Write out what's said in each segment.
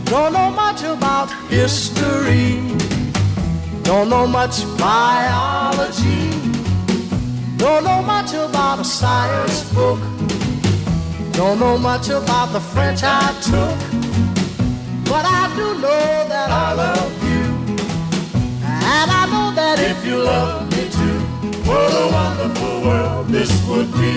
Don't know much about history. Don't know much biology. Don't know much about a science book. Don't know much about the French I took. But I do know that I love you. And I know that if you love me too, what a wonderful world this would be.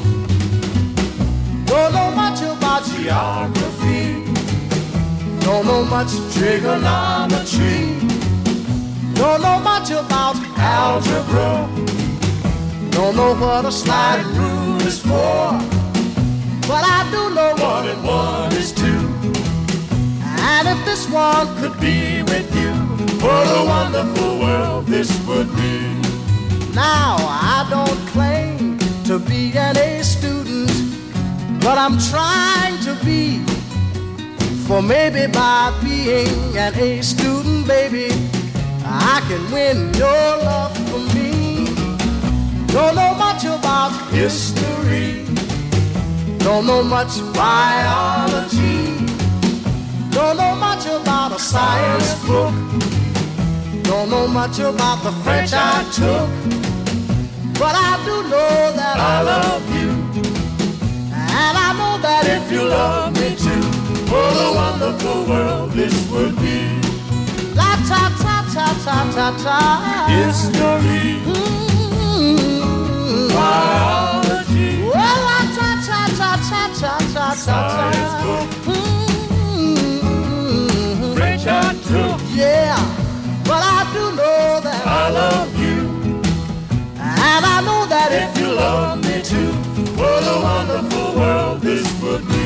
Don't know much about geography. Don't know much trigonometry. Don't know much about algebra. Don't know what a slide rule is for. But I do know 1 and 1 is 2. And if this one could be with you, what a wonderful world this would be. Now, I don't claim to be an A student, but I'm trying to be. For maybe by being an A student, baby, I can win your love for me. Don't know much about history. Don't know much biology. Don't know much about a science book. Don't know much about the French I took. But I do know that I love you. And I know that if you love me too, what a wonderful world this would be. La ta ta ta ta ta ta. History. Biology. Well, la ta ta ta ta ta ta ta. Science book. French I took. Yeah, but I do know that I love you. And I know that if you love me too, what a wonderful world this would be.